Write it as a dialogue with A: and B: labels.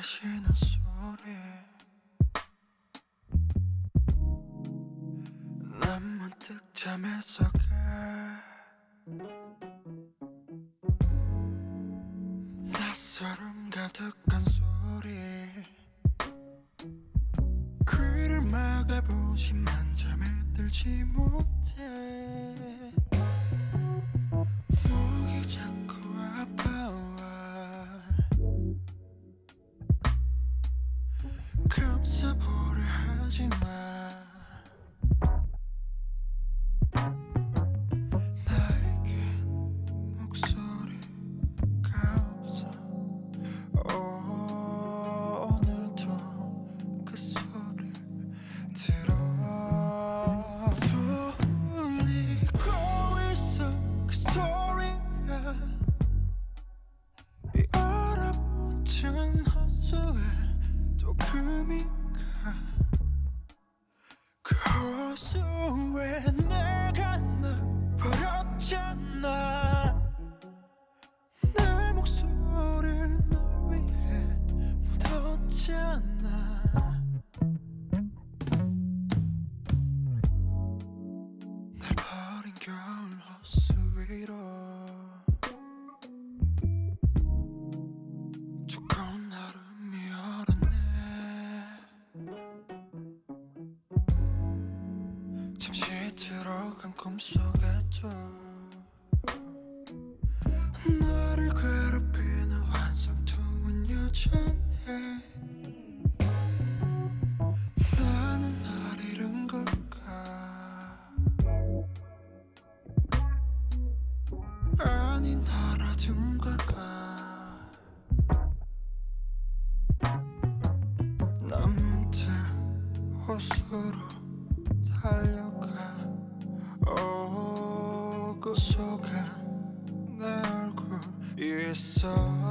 A: 마시는 소리 난 문득 잠에서 가 낯설음 가득한 소리 귀를 막아보지만 잠에 들지 못해 목이 자꾸 아파와 감싸보려 하지마 나에겐 목소리가 없어 오늘도 그 소리를 들어 들리고 있어 그 소리가 이 얼어붙은 호수에 또 금이 가 그 호수에 내가 널 버렸잖아 내 목소리를 널 위해 묻었잖아 날 버린 겨울 호수 위로 두꺼운 얼음이 얼었네 잠시 들어간 꿈속에도 나를 괴롭히는 환상투은 여전해 나는 날 잃은 걸까 아니 날 얻은 걸까 난 문득 호수로 달려가 오고 속아 내 얼굴 있어